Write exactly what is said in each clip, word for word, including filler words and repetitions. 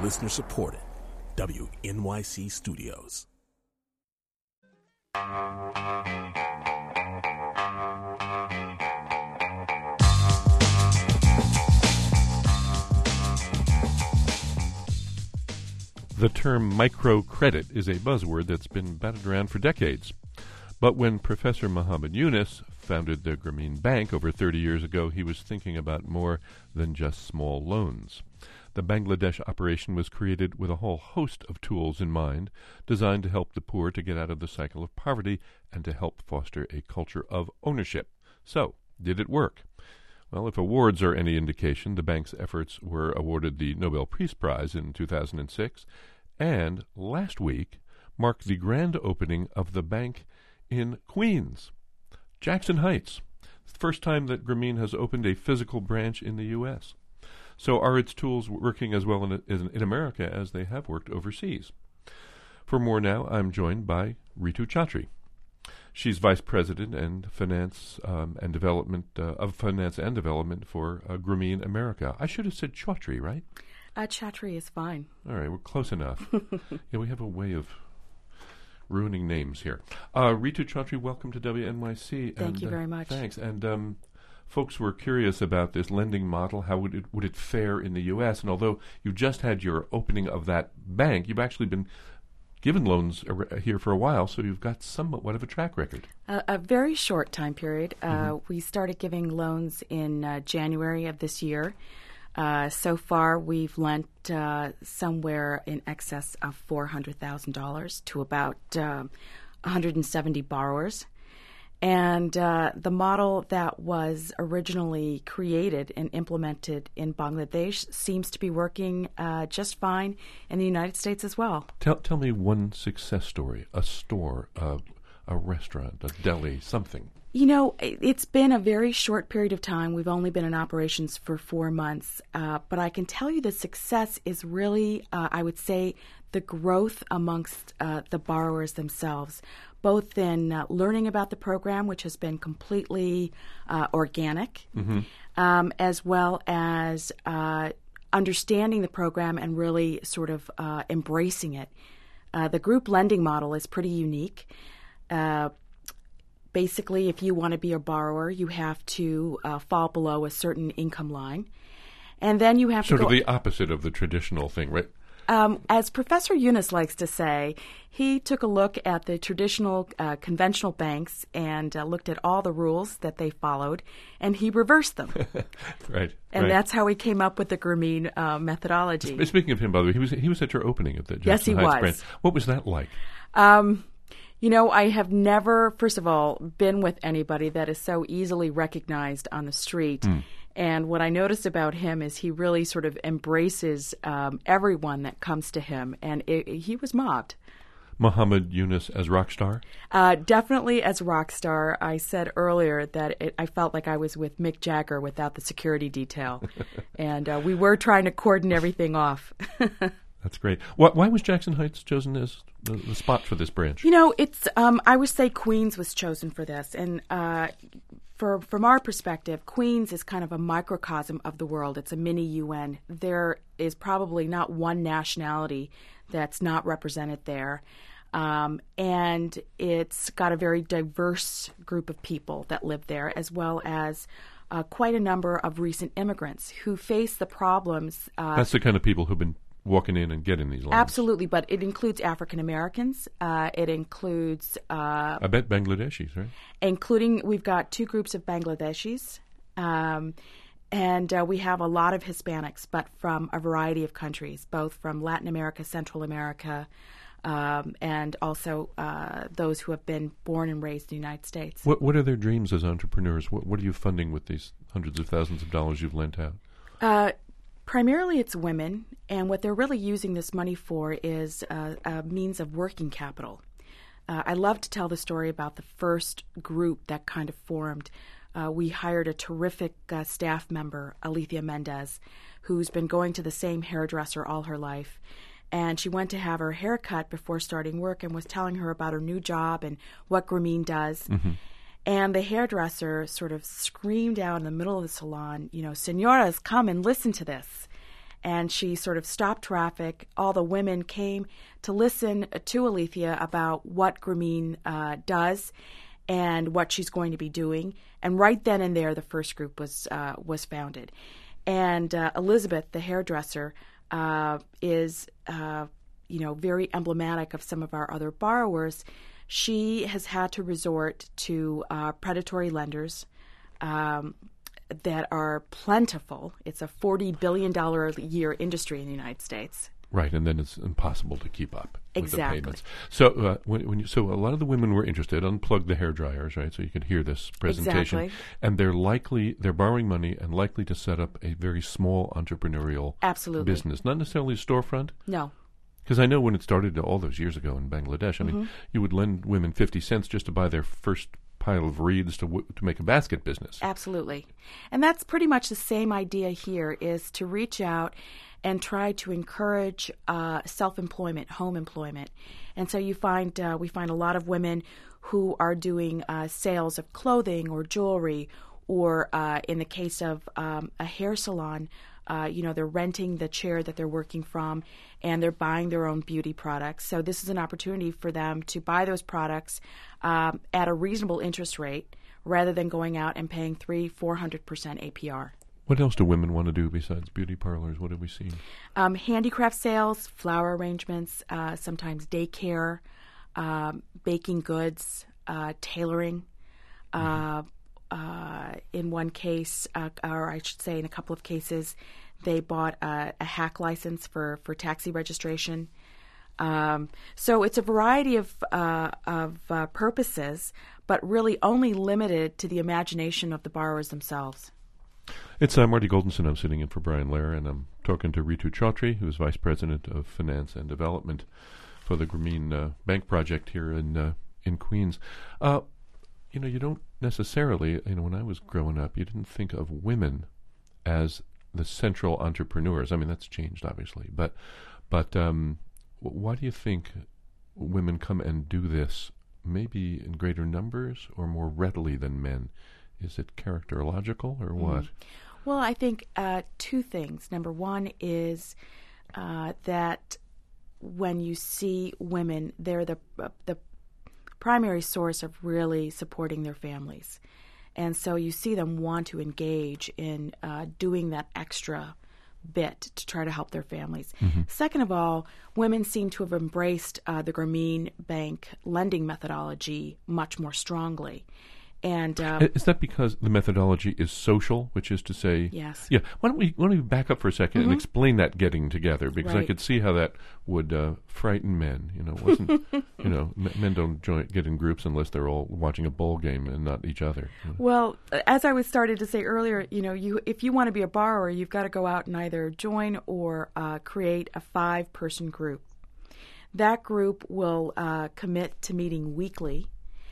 Listener supported. W N Y C Studios. The term microcredit is a buzzword that's been batted around for decades. But when Professor Muhammad Yunus founded the Grameen Bank over thirty years ago, he was thinking about more than just small loans. The Bangladesh operation was created with a whole host of tools in mind, designed to help the poor to get out of the cycle of poverty and to help foster a culture of ownership. So, did it work? Well, if awards are any indication, the bank's efforts were awarded the Nobel Peace Prize in two thousand six, and last week marked the grand opening of the bank in Queens, Jackson Heights. It's the first time that Grameen has opened a physical branch in the U S So are its tools working as well in, in, in America as they have worked overseas? For more now, I'm joined by Ritu Chaudhry. She's Vice President and Finance um, and Development uh, of Finance and Development for uh, Grameen America. I should have said Chaudhry, right? Uh, Chaudhry is fine. All right, we're close enough. Yeah, we have a way of ruining names here. Uh, Ritu Chaudhry, welcome to W N Y C. Thank and, you uh, very much. Thanks. And um, folks were curious about this lending model. How would it would it fare in the U S? And although you just had your opening of that bank, you've actually been given loans ar- here for a while, so you've got somewhat of a track record. Uh, a very short time period. Uh, Mm-hmm. We started giving loans in uh, January of this year. Uh, so far, we've lent uh, somewhere in excess of four hundred thousand dollars to about uh, one hundred seventy borrowers. And uh, the model that was originally created and implemented in Bangladesh seems to be working uh, just fine in the United States as well. Tell tell me one success story, a store, uh, a restaurant, a deli, something. You know, it's been a very short period of time. We've only been in operations for four months. Uh, but I can tell you the success is really, uh, I would say, the growth amongst uh, the borrowers themselves, both in uh, learning about the program, which has been completely uh, organic, Mm-hmm. um, as well as uh, understanding the program and really sort of uh, embracing it. Uh, the group lending model is pretty unique. Uh, Basically, if you want to be a borrower, you have to uh, fall below a certain income line. And then you have Sort to of go... the opposite of the traditional thing, right? Um, as Professor Yunus likes to say, he took a look at the traditional uh, conventional banks and uh, looked at all the rules that they followed, and he reversed them. Right. And right. that's how he came up with the Grameen uh, methodology. Sp- Speaking of him, by the way, he was he was at your opening at the Jackson Yes, he Heights was. branch. What was that like? Um, you know, I have never, first of all, been with anybody that is so easily recognized on the street. Mm. And what I noticed about him is he really sort of embraces um, everyone that comes to him. And it, he was mobbed. Muhammad Yunus as rock star? Uh, definitely as rock star. I said earlier that it, I felt like I was with Mick Jagger without the security detail. and uh, we were trying to cordon everything off. That's great. Why, why was Jackson Heights chosen as the, the spot for this branch? You know, it's um, I would say Queens was chosen for this. And uh, for from our perspective, Queens is kind of a microcosm of the world. It's a mini U N. There is probably not one nationality that's not represented there. Um, and it's got a very diverse group of people that live there, as well as uh, quite a number of recent immigrants who face the problems. Uh, That's the kind of people who've been walking in and getting these loans. Absolutely, but it includes African Americans. Uh, it includes... Uh, I bet Bangladeshis, right? Including, we've got two groups of Bangladeshis, um, and uh, we have a lot of Hispanics, but from a variety of countries, both from Latin America, Central America, um, and also uh, those who have been born and raised in the United States. What What are their dreams as entrepreneurs? What, what are you funding with these hundreds of thousands of dollars you've lent out? Uh, Primarily, it's women, and what they're really using this money for is uh, a means of working capital. Uh, I love to tell the story about the first group that kind of formed. Uh, we hired a terrific uh, staff member, Alethea Mendez, who's been going to the same hairdresser all her life. And she went to have her hair cut before starting work and was telling her about her new job and what Grameen does. Mm-hmm. And the hairdresser sort of screamed out in the middle of the salon, you know, "Senoras, come and listen to this." and she sort of stopped traffic. All the women came to listen to Alethea about what Grameen uh, does and what she's going to be doing. And right then and there, the first group was uh, was founded. And uh, Elizabeth, the hairdresser, uh, is uh, you know very emblematic of some of our other borrowers. She has had to resort to uh, predatory lenders um, that are plentiful. It's a forty billion dollars a year industry in the United States. Right, and then it's impossible to keep up with Exactly. the payments. So, uh, when, when you, so a lot of the women were interested. Unplug the hair dryers, right? So you could hear this presentation. Exactly. And they're likely they're borrowing money and likely to set up a very small entrepreneurial Absolutely. business, not necessarily a storefront. No. Because I know when it started all those years ago in Bangladesh, I mean, Mm-hmm. you would lend women fifty cents just to buy their first pile of reeds to w- to make a basket business. Absolutely. And that's pretty much the same idea here, is to reach out and try to encourage uh, self-employment, home employment. And so you find uh, we find a lot of women who are doing uh, sales of clothing or jewelry, or uh, in the case of um, a hair salon, uh, you know, they're renting the chair that they're working from, and they're buying their own beauty products. So this is an opportunity for them to buy those products um, at a reasonable interest rate, rather than going out and paying three, four hundred percent A P R. What else do women want to do besides beauty parlors? What have we seen? Um, handicraft sales, flower arrangements, uh, sometimes daycare, um, baking goods, uh, tailoring. Uh, uh, in one case, uh, or I should say in a couple of cases, they bought a, a hack license for, for taxi registration. Um, so it's a variety of, uh, of uh, purposes, but really only limited to the imagination of the borrowers themselves. It's uh, Marty Goldenson. I'm sitting in for Brian Lehrer, and I'm talking to Ritu Chaudhry, who's Vice President of Finance and Development for the Grameen uh, Bank Project here in uh, in Queens. Uh, you know, you don't necessarily, you know, when I was growing up, you didn't think of women as the central entrepreneurs. I mean, that's changed, obviously. But, but um, w- why do you think women come and do this maybe in greater numbers or more readily than men? Is it characterological or what? Mm. Well, I think uh, two things. Number one is uh, that when you see women, they're the uh, the primary source of really supporting their families. And so you see them want to engage in uh, doing that extra bit to try to help their families. Mm-hmm. Second of all, women seem to have embraced uh, the Grameen Bank lending methodology much more strongly. And um, is that because the methodology is social, which is to say, yes, yeah? Why don't we why don't we back up for a second mm-hmm. and explain that getting together? Because right. I could see how that would uh, frighten men. You know, wasn't you know m- men don't join, get in groups unless they're all watching a bowl game and not each other. You know? Well, as I was started to say earlier, you know, you if you want to be a borrower, you've got to go out and either join or uh, create a five-person group. That group will uh, commit to meeting weekly.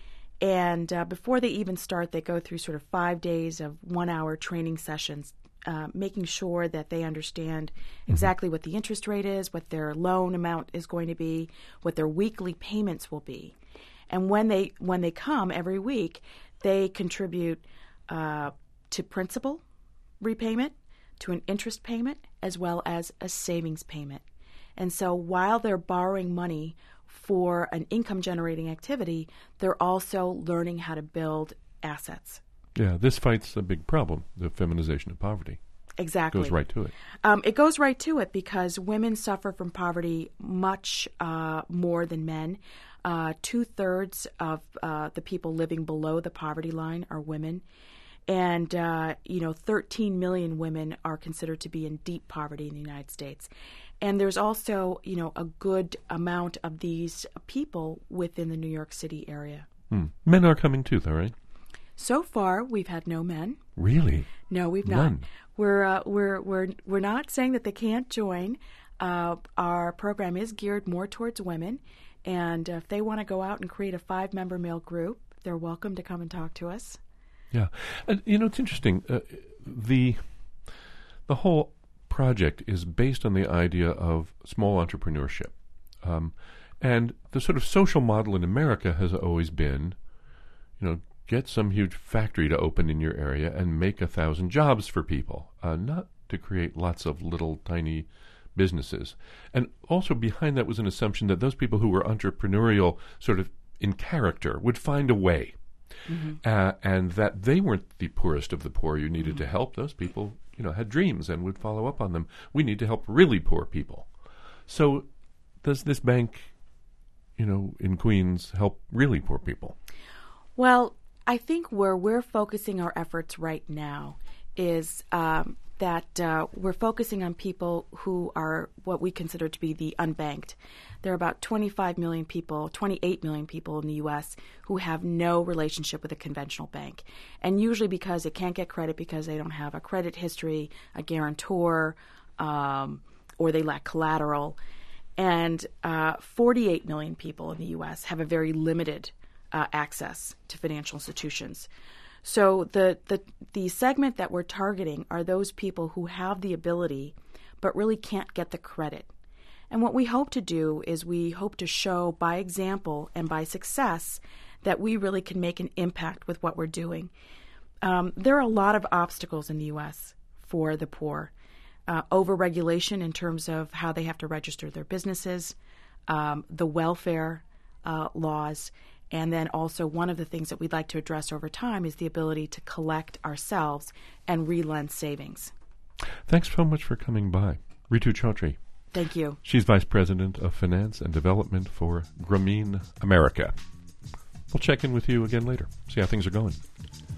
And uh, before they even start, they go through sort of five days of one-hour training sessions, uh, making sure that they understand exactly what the interest rate is, what their loan amount is going to be, what their weekly payments will be. And when they when they come every week, they contribute uh, to principal repayment, to an interest payment, as well as a savings payment. And so while they're borrowing money for an income-generating activity, they're also learning how to build assets. Yeah, this fights a big problem, the feminization of poverty. Exactly. It goes right to it. Um, it goes right to it because women suffer from poverty much uh, more than men. Uh, two-thirds of uh, the people living below the poverty line are women. And, uh, you know, thirteen million women are considered to be in deep poverty in the United States. And there's also, you know, a good amount of these people within the New York City area. Hmm. Men are coming too, though, right? So far, we've had no men. Really? No, we've None. not. We're uh, we're we're we're not saying that they can't join. Uh, our program is geared more towards women, and uh, if they want to go out and create a five-member male group, they're welcome to come and talk to us. Yeah, and you know it's interesting. Uh, the the whole project is based on the idea of small entrepreneurship, um, and the sort of social model in America has always been, you know, get some huge factory to open in your area and make a thousand jobs for people. Uh, not to create lots of little tiny businesses. And also behind that was an assumption that those people who were entrepreneurial sort of in character would find a way. Mm-hmm. Uh, and that they weren't the poorest of the poor you needed mm-hmm. to help. Those people, you know, had dreams and would follow up on them. We need to help really poor people. So does this bank, you know, in Queens help really poor people? Well, I think where we're focusing our efforts right now is um, that uh, we're focusing on people who are what we consider to be the unbanked. There are about twenty-five million people, twenty-eight million people in the U S who have no relationship with a conventional bank. And usually because they can't get credit because they don't have a credit history, a guarantor, um, or they lack collateral. And uh, forty-eight million people in the U S have a very limited uh, access to financial institutions. So the, the the segment that we're targeting are those people who have the ability but really can't get the credit. And what we hope to do is we hope to show by example and by success that we really can make an impact with what we're doing. Um, there are a lot of obstacles in the U S for the poor. Uh, over-regulation in terms of how they have to register their businesses, um, the welfare uh, laws, and then also one of the things that we'd like to address over time is the ability to collect ourselves and relend savings. Thanks so much for coming by. Ritu Chaudhry. Thank you. She's Vice President of Finance and Development for Grameen America. We'll check in with you again later, see how things are going.